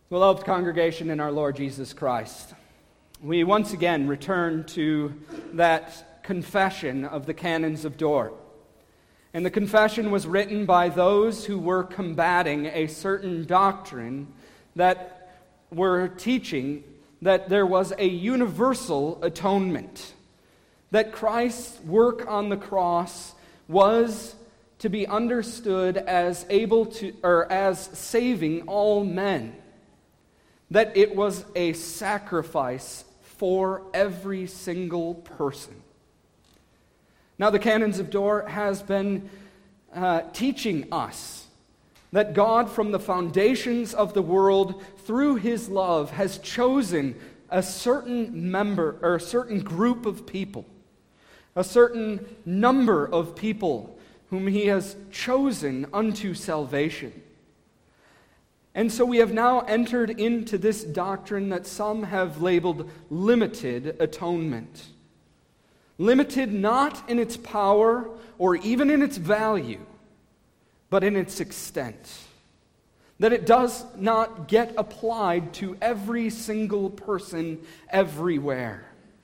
Beloved congregation in our Lord Jesus Christ, we once again return to that confession of the canons of Dort. And the confession was written by those who were combating a certain doctrine that were teaching that there was a universal atonement, that Christ's work on the cross was to be understood as as saving all men, that it was a sacrifice for every single person. Now, the Canons of Dort has been teaching us that God, from the foundations of the world, through His love, has chosen a certain member or a certain group of people, a certain number of people whom He has chosen unto salvation. And so we have now entered into this doctrine that some have labeled limited atonement. Limited not in its power or even in its value, but in its extent. That it does not get applied to every single person everywhere.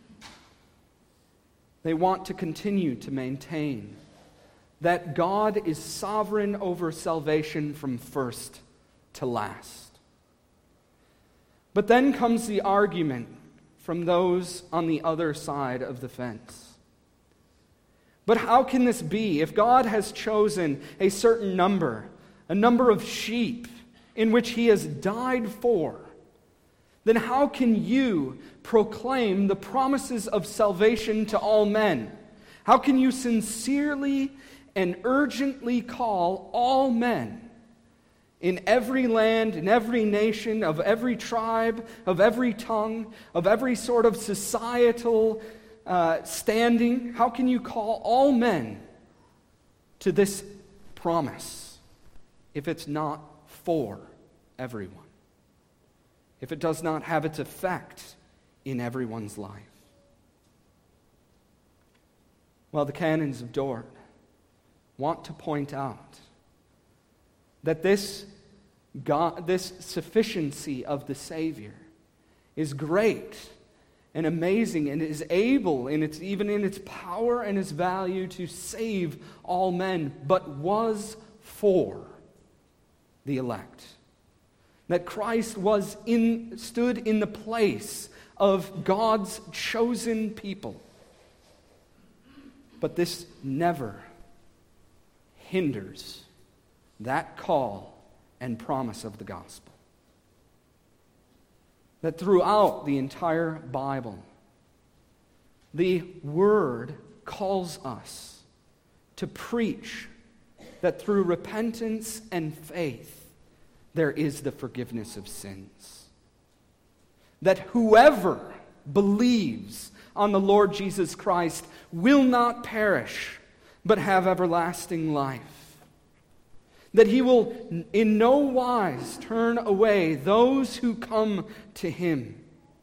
They want to continue to maintain that God is sovereign over salvation from first to last. But then comes the argument from those on the other side of the fence. But how can this be? If God has chosen a certain number, a number of sheep in which He has died for, then how can you proclaim the promises of salvation to all men? How can you sincerely and urgently call all men in every land, in every nation, of every tribe, of every tongue, of every sort of societal standing, how can you call all men to this promise if it's not for everyone? If it does not have its effect in everyone's life? Well, the Canons of Dort want to point out that this sufficiency of the Savior is great and amazing and is able, even in its power and its value, to save all men, but was for the elect. That Christ stood in the place of God's chosen people. But this never hinders that call and promise of the gospel. That throughout the entire Bible, the Word calls us to preach that through repentance and faith, there is the forgiveness of sins. That whoever believes on the Lord Jesus Christ will not perish, but have everlasting life. That He will in no wise turn away those who come to Him.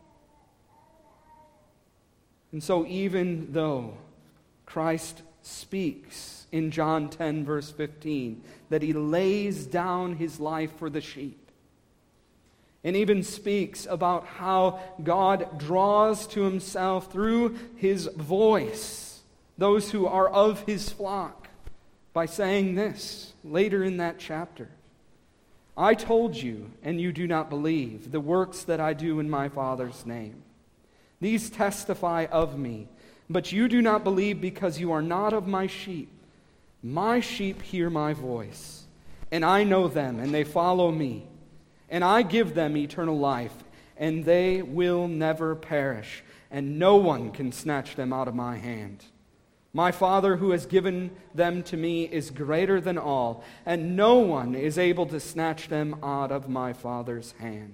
And so even though Christ speaks in John 10, verse 15, that He lays down His life for the sheep, and even speaks about how God draws to Himself through His voice those who are of His flock, by saying this later in that chapter: I told you, and you do not believe, the works that I do in my Father's name. These testify of me, but you do not believe because you are not of my sheep. My sheep hear my voice, and I know them, and they follow me. And I give them eternal life, and they will never perish, and no one can snatch them out of my hand. My Father who has given them to me is greater than all, and no one is able to snatch them out of my Father's hand.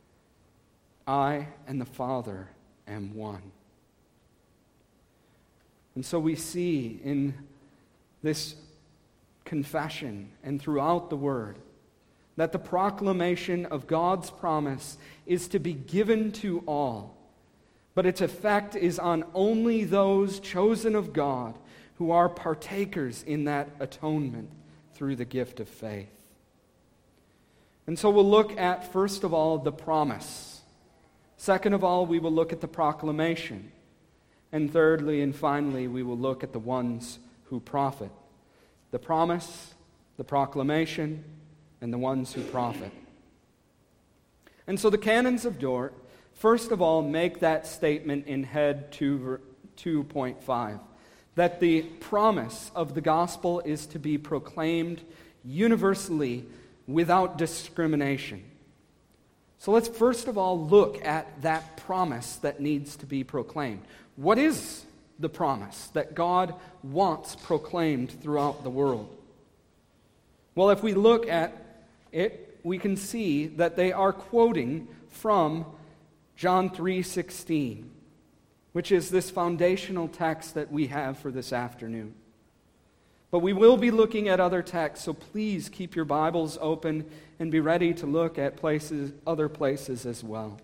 I and the Father am one. And so we see in this confession and throughout the Word that the proclamation of God's promise is to be given to all, but its effect is on only those chosen of God who are partakers in that atonement through the gift of faith. And so we'll look at, first of all, the promise. Second of all, we will look at the proclamation. And thirdly and finally, we will look at the ones who profit. The promise, the proclamation, and the ones who profit. And so the canons of Dort, first of all, make that statement in head 2.5, that the promise of the gospel is to be proclaimed universally without discrimination. So let's first of all look at that promise that needs to be proclaimed. What is the promise that God wants proclaimed throughout the world? Well, if we look at it, we can see that they are quoting from John 3:16, which is this foundational text that we have for this afternoon. But we will be looking at other texts, so please keep your Bibles open and be ready to look at other places as well.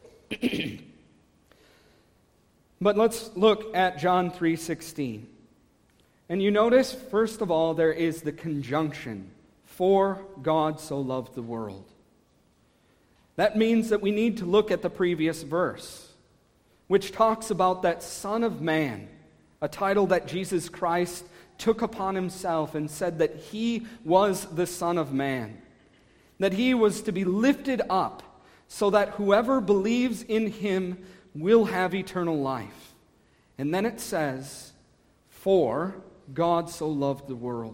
But let's look at John 3:16. And you notice, first of all, there is the conjunction, for God so loved the world. That means that we need to look at the previous verse, which talks about that Son of Man, a title that Jesus Christ took upon himself and said that he was the Son of Man, that he was to be lifted up so that whoever believes in him will have eternal life. And then it says, for God so loved the world.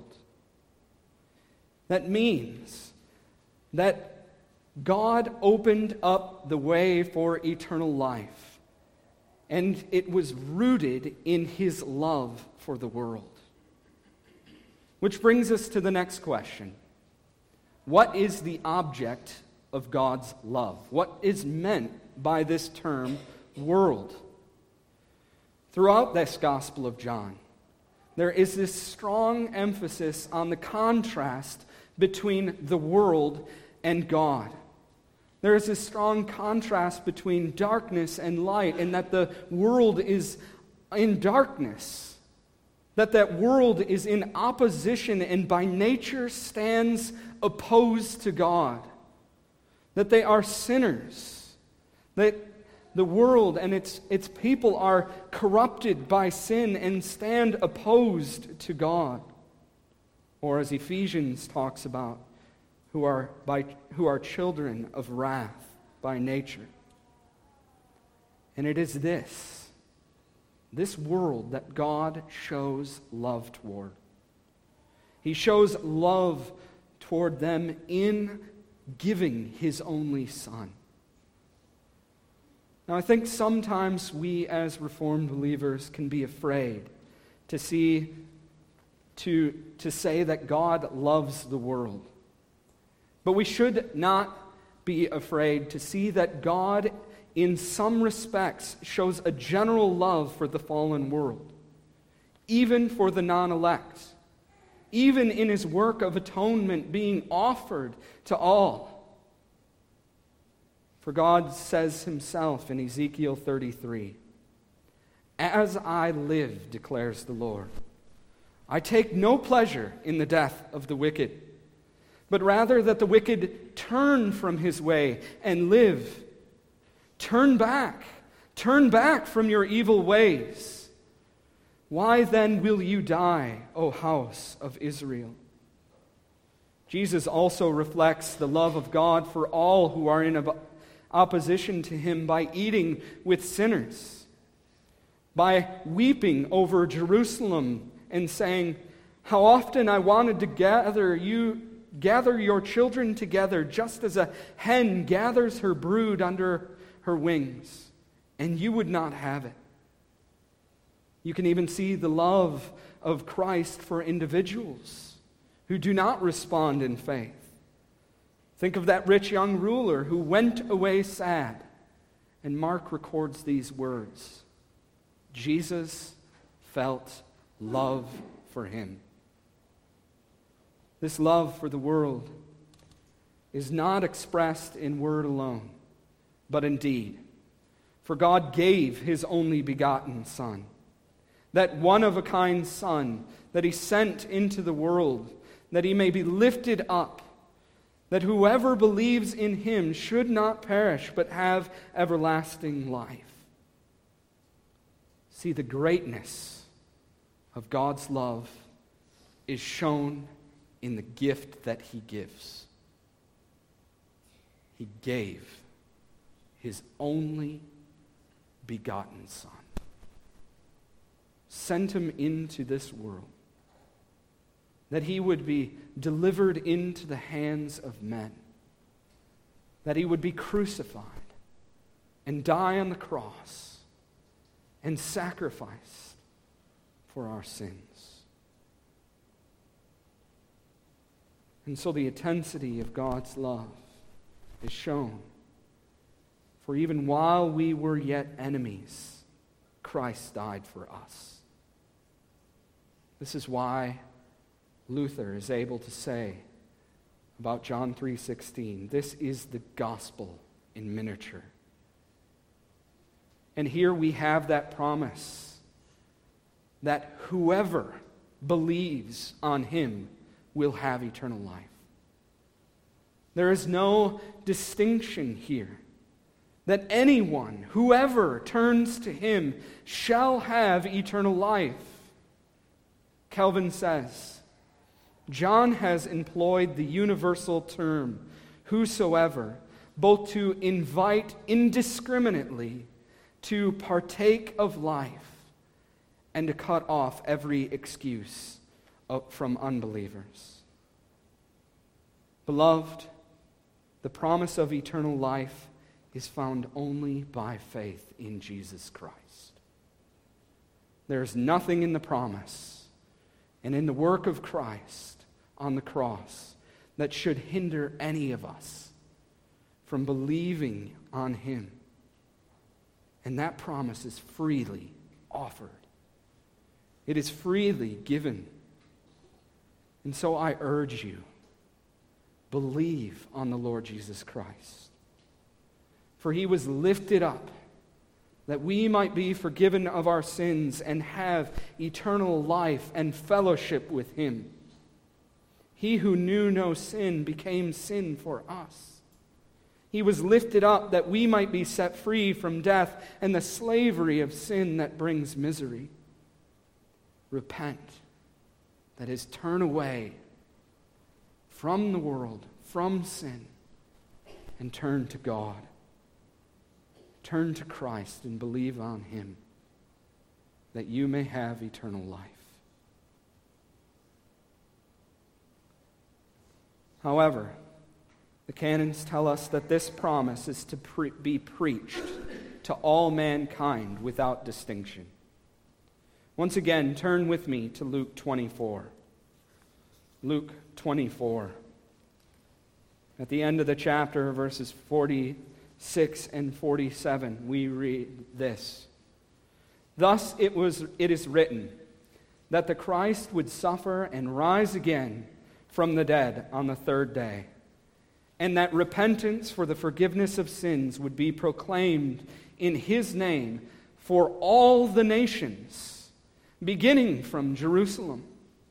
That means that God opened up the way for eternal life, and it was rooted in his love for the world. Which brings us to the next question. What is the object of God's love? What is meant by this term, world? Throughout this Gospel of John, there is this strong emphasis on the contrast between the world and God. There is this strong contrast between darkness and light, and that the world is in darkness, that world is in opposition and by nature stands opposed to God, that they are sinners, that the world and its people are corrupted by sin and stand opposed to God. Or as Ephesians talks about, who are children of wrath by nature. And it is this world that God shows love toward. He shows love toward them in giving his only Son. Now, I think sometimes we as Reformed believers can be afraid to say that God loves the world. But we should not be afraid to see that God, in some respects, shows a general love for the fallen world, even for the non-elect, even in his work of atonement being offered to all. For God says himself in Ezekiel 33, "As I live, declares the Lord, I take no pleasure in the death of the wicked, but rather that the wicked turn from his way and live. Turn back from your evil ways. Why then will you die, O house of Israel?" Jesus also reflects the love of God for all who are in opposition to him by eating with sinners, by weeping over Jerusalem and saying, "How often I wanted to gather your children together, just as a hen gathers her brood under her wings, and you would not have it." You can even see the love of Christ for individuals who do not respond in faith. Think of that rich young ruler who went away sad, and Mark records these words: Jesus felt love for him. This love for the world is not expressed in word alone, but in deed. For God gave his only begotten Son, that one-of-a-kind Son that he sent into the world, that he may be lifted up, that whoever believes in him should not perish, but have everlasting life. See, the greatness of God's love is shown in the gift that he gives. He gave his only begotten Son. Sent him into this world, that he would be delivered into the hands of men, that he would be crucified and die on the cross and sacrificed for our sins. And so the intensity of God's love is shown. For even while we were yet enemies, Christ died for us. This is why Luther is able to say about John 3:16, this is the gospel in miniature. And here we have that promise that whoever believes on him will have eternal life. There is no distinction here. That anyone, whoever turns to him, shall have eternal life. Calvin says, John has employed the universal term, whosoever, both to invite indiscriminately to partake of life and to cut off every excuse from unbelievers. Beloved, the promise of eternal life is found only by faith in Jesus Christ. There is nothing in the promise and in the work of Christ on the cross that should hinder any of us from believing on him. And that promise is freely offered. It is freely given. And so I urge you, believe on the Lord Jesus Christ. For he was lifted up, that we might be forgiven of our sins and have eternal life and fellowship with him. He who knew no sin became sin for us. He was lifted up that we might be set free from death and the slavery of sin that brings misery. Repent, that is, turn away from the world, from sin, and turn to God. Turn to Christ and believe on him, that you may have eternal life. However, the canons tell us that this promise is to be preached to all mankind without distinction. Once again, turn with me to Luke 24. Luke 24. At the end of the chapter, verses 46 and 47, we read this. Thus it is written that the Christ would suffer and rise again from the dead on the third day, and that repentance for the forgiveness of sins would be proclaimed in his name for all the nations, beginning from Jerusalem.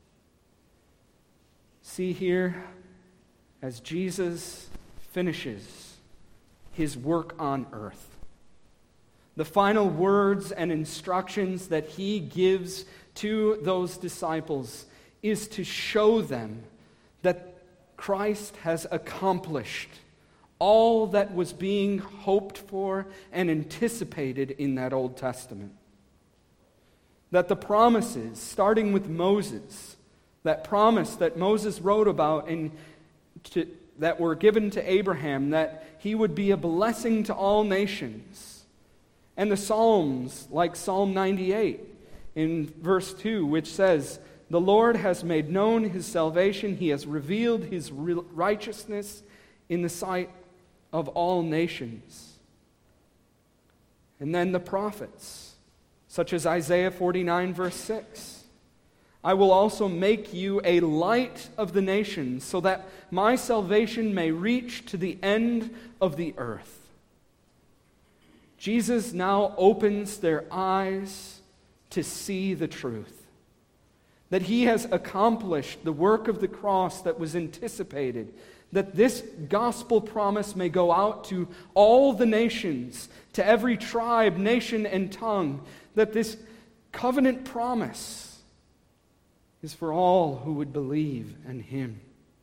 See here, as Jesus finishes his work on earth, the final words and instructions that he gives to those disciples is to show them that Christ has accomplished all that was being hoped for and anticipated in that Old Testament. That the promises, starting with Moses, that promise that Moses wrote about that were given to Abraham, that he would be a blessing to all nations. And the Psalms, like Psalm 98 in verse 2, which says, the Lord has made known his salvation. He has revealed his righteousness in the sight of all nations. And then the prophets, such as Isaiah 49, verse 6. I will also make you a light of the nations, so that my salvation may reach to the end of the earth. Jesus now opens their eyes to see the truth. That he has accomplished the work of the cross that was anticipated, that this gospel promise may go out to all the nations, to every tribe, nation, and tongue, that this covenant promise is for all who would believe in him.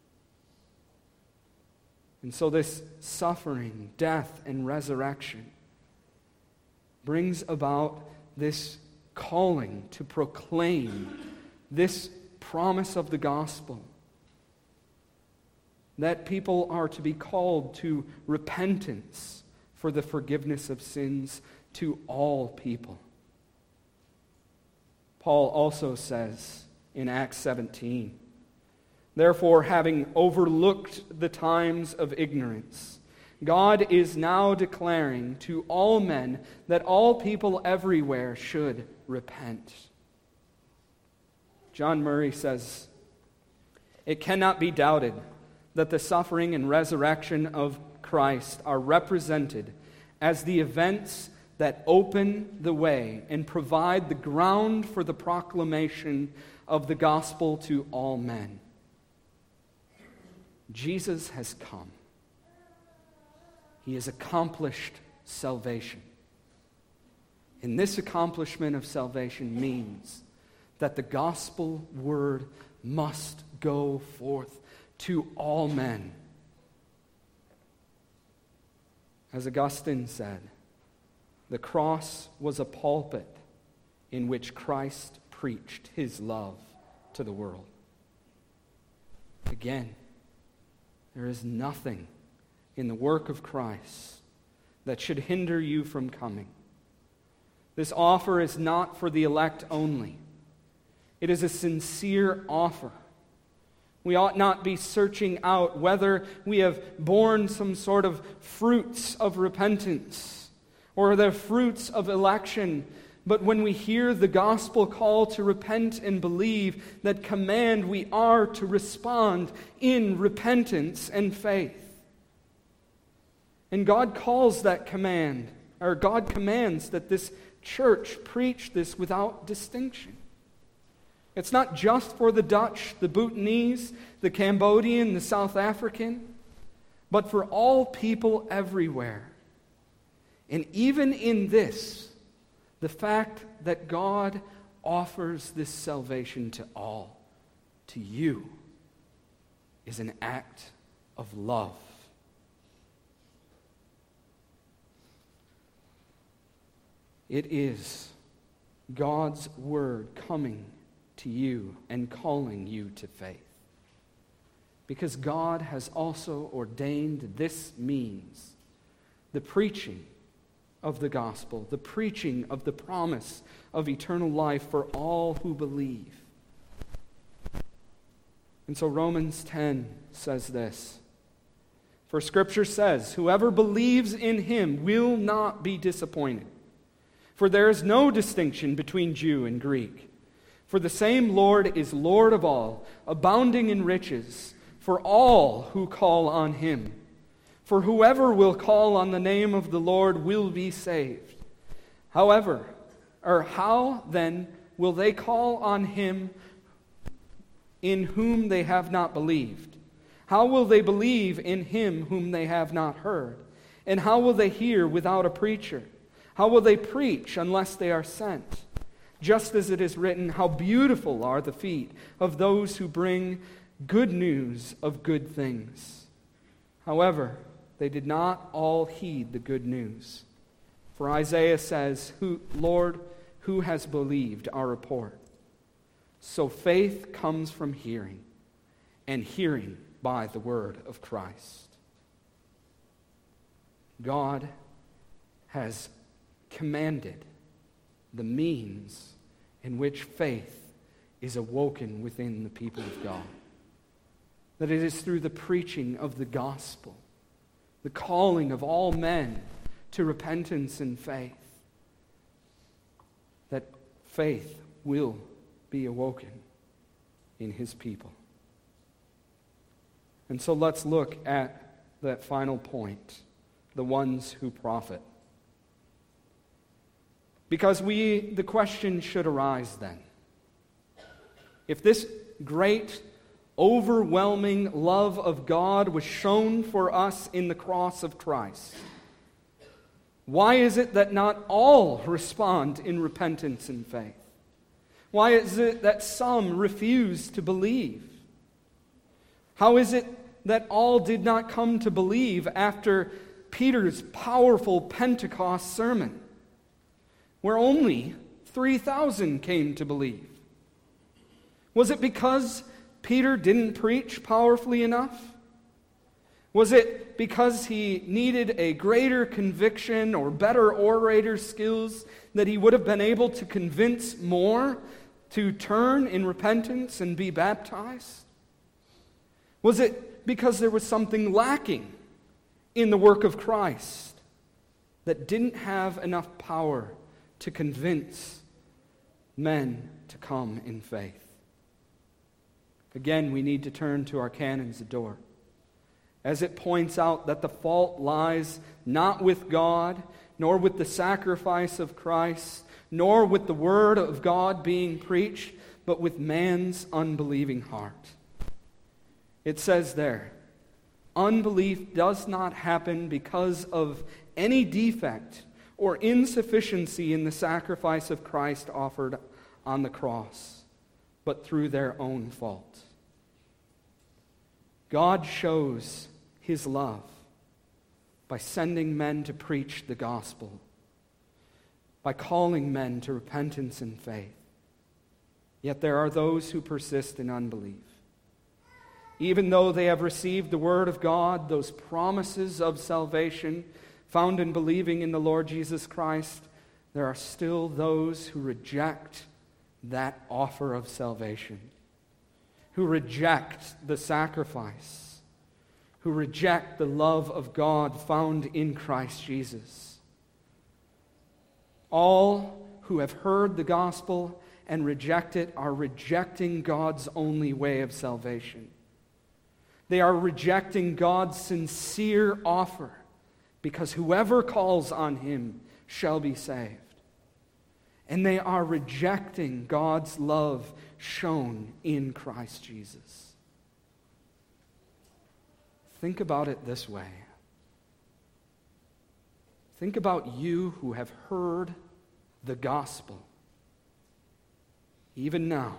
And so this suffering, death, and resurrection brings about this calling to proclaim this promise of the gospel, that people are to be called to repentance for the forgiveness of sins to all people. Paul also says in Acts 17, "Therefore, having overlooked the times of ignorance, God is now declaring to all men that all people everywhere should repent." John Murray says, "It cannot be doubted that the suffering and resurrection of Christ are represented as the events that open the way and provide the ground for the proclamation of the gospel to all men. Jesus has come. He has accomplished salvation. And this accomplishment of salvation means that the gospel word must go forth to all men. As Augustine said, the cross was a pulpit in which Christ preached his love to the world. Again, there is nothing in the work of Christ that should hinder you from coming. This offer is not for the elect only. It is a sincere offer. We ought not be searching out whether we have borne some sort of fruits of repentance or the fruits of election. But when we hear the gospel call to repent and believe, that command, we are to respond in repentance and faith. And God calls that command, or God commands that this church preach this without distinction. It's not just for the Dutch, the Bhutanese, the Cambodian, the South African, but for all people everywhere. And even in this, the fact that God offers this salvation to all, to you, is an act of love. It is God's word coming to you and calling you to faith. Because God has also ordained this means, the preaching of the gospel, the preaching of the promise of eternal life for all who believe. And so Romans 10 says this, "For Scripture says, whoever believes in him will not be disappointed. For there is no distinction between Jew and Greek. For the same Lord is Lord of all, abounding in riches for all who call on him. For whoever will call on the name of the Lord will be saved. How then will they call on him in whom they have not believed? How will they believe in him whom they have not heard? And how will they hear without a preacher? How will they preach unless they are sent? Just as it is written, how beautiful are the feet of those who bring good news of good things. However, they did not all heed the good news. For Isaiah says, Lord, who has believed our report? So faith comes from hearing, and hearing by the word of Christ." God has commanded the means in which faith is awoken within the people of God. That it is through the preaching of the gospel, the calling of all men to repentance and faith, that faith will be awoken in his people. And so let's look at that final point, the ones who profit. Because the question should arise then. If this great overwhelming love of God was shown for us in the cross of Christ, why is it that not all respond in repentance and faith? Why is it that some refuse to believe? How is it that all did not come to believe after Peter's powerful Pentecost sermon, where only 3,000 came to believe? Was it because Peter didn't preach powerfully enough? Was it because he needed a greater conviction or better orator skills that he would have been able to convince more to turn in repentance and be baptized? Was it because there was something lacking in the work of Christ that didn't have enough power to convince men to come in faith? Again, we need to turn to our Canons of Dort, as it points out that the fault lies not with God, nor with the sacrifice of Christ, nor with the word of God being preached, but with man's unbelieving heart. It says there, unbelief does not happen because of any defect or insufficiency in the sacrifice of Christ offered on the cross, but through their own fault. God shows His love by sending men to preach the gospel, by calling men to repentance and faith. Yet there are those who persist in unbelief. Even though they have received the word of God, those promises of salvation found in believing in the Lord Jesus Christ, there are still those who reject that offer of salvation, who reject the sacrifice, who reject the love of God found in Christ Jesus. All who have heard the gospel and reject it are rejecting God's only way of salvation. They are rejecting God's sincere offer, because whoever calls on Him shall be saved. And they are rejecting God's love shown in Christ Jesus. Think about it this way. Think about you who have heard the gospel, even now.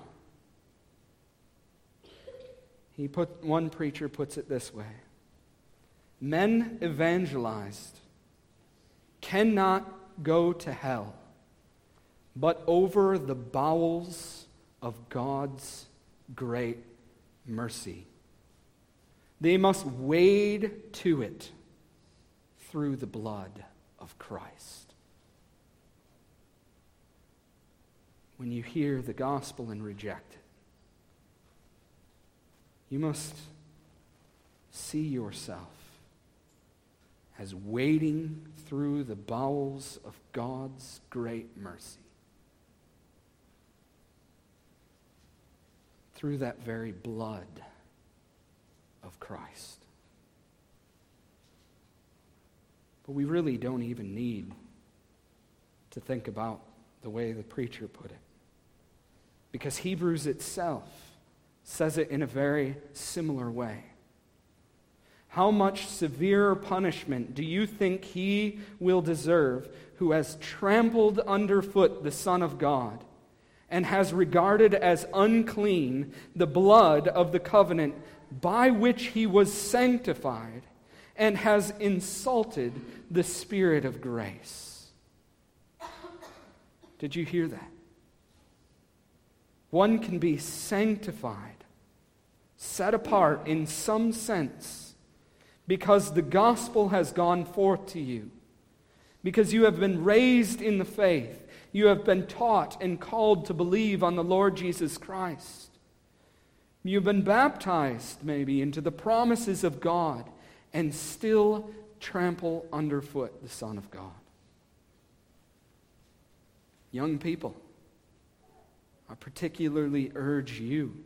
One preacher puts it this way: men evangelized cannot go to hell, but over the bowels of God's great mercy. They must wade to it through the blood of Christ. When you hear the gospel and reject it, you must see yourself as wading through the bowels of God's great mercy, through that very blood of Christ. But we really don't even need to think about the way the preacher put it, because Hebrews itself says it in a very similar way. How much severer punishment do you think he will deserve who has trampled underfoot the Son of God and has regarded as unclean the blood of the covenant by which he was sanctified, and has insulted the Spirit of grace? Did you hear that? One can be sanctified, set apart in some sense, because the gospel has gone forth to you, because you have been raised in the faith, you have been taught and called to believe on the Lord Jesus Christ. You've been baptized, maybe, into the promises of God, and still trample underfoot the Son of God. Young people, I particularly urge you,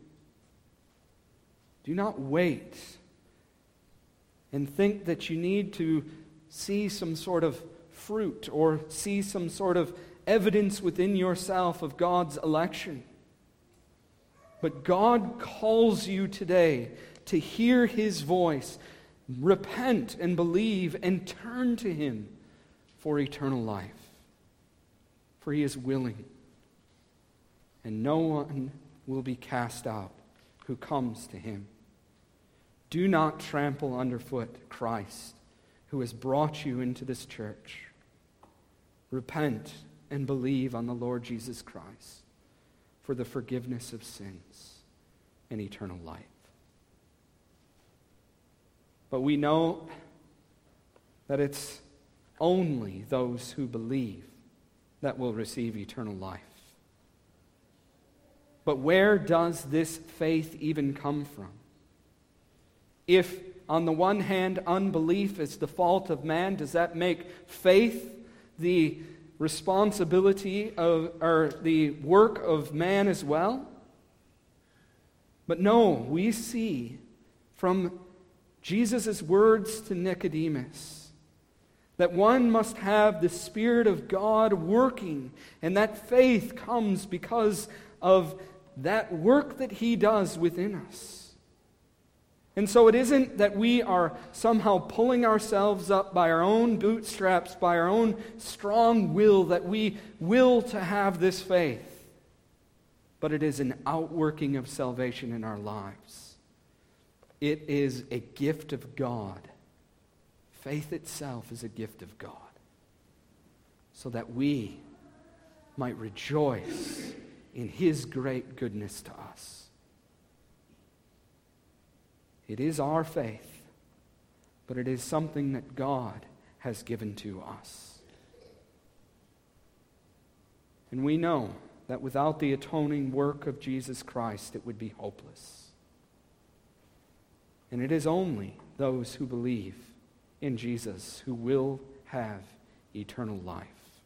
do not wait and think that you need to see some sort of fruit or see some sort of evidence within yourself of God's election. But God calls you today to hear His voice, repent and believe, and turn to Him for eternal life. For He is willing, and no one will be cast out who comes to Him. Do not trample underfoot Christ, who has brought you into this church. Repent and believe on the Lord Jesus Christ for the forgiveness of sins and eternal life. But we know that it's only those who believe that will receive eternal life. But where does this faith even come from? If, on the one hand, unbelief is the fault of man, does that make faith the responsibility of, or the work of man as well? But no, we see from Jesus' words to Nicodemus that one must have the Spirit of God working, and that faith comes because of that work that He does within us. And so it isn't that we are somehow pulling ourselves up by our own bootstraps, by our own strong will, that we will to have this faith. But it is an outworking of salvation in our lives. It is a gift of God. Faith itself is a gift of God, so that we might rejoice in His great goodness to us. It is our faith, but it is something that God has given to us. And we know that without the atoning work of Jesus Christ, it would be hopeless. And it is only those who believe in Jesus who will have eternal life.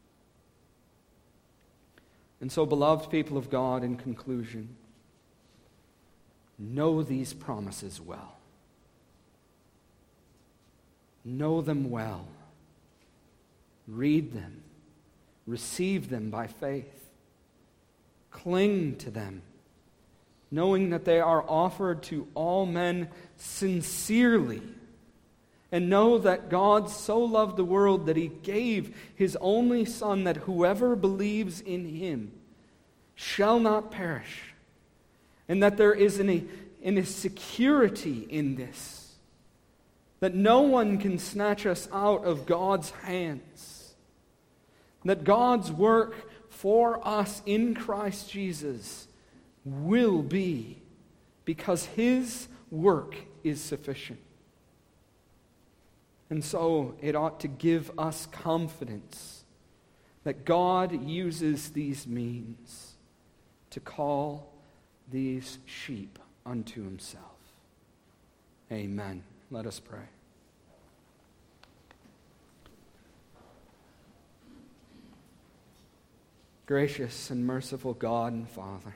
And so, beloved people of God, in conclusion, know these promises well. Know them well. Read them. Receive them by faith. Cling to them, knowing that they are offered to all men sincerely. And know that God so loved the world that He gave His only Son, that whoever believes in Him shall not perish. And that there is a security in this, that no one can snatch us out of God's hands. That God's work for us in Christ Jesus will be, because His work is sufficient. And so it ought to give us confidence that God uses these means to call these sheep unto Himself. Amen. Let us pray. Gracious and merciful God and Father,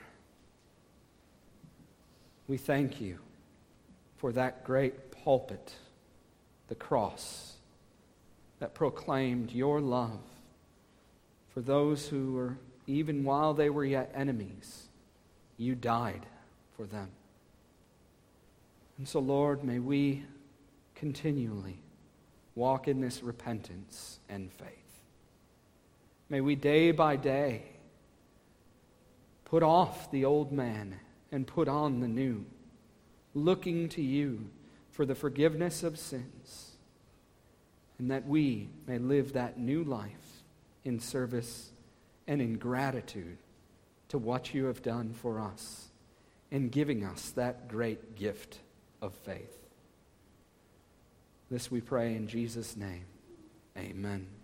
we thank You for that great pulpit, the cross, that proclaimed Your love for those who were, even while they were yet enemies, You died for them. And so, Lord, may we continually walk in this repentance and faith. May we day by day put off the old man and put on the new, looking to You for the forgiveness of sins, and that we may live that new life in service and in gratitude to what You have done for us in giving us that great gift of faith. This we pray in Jesus' name. Amen.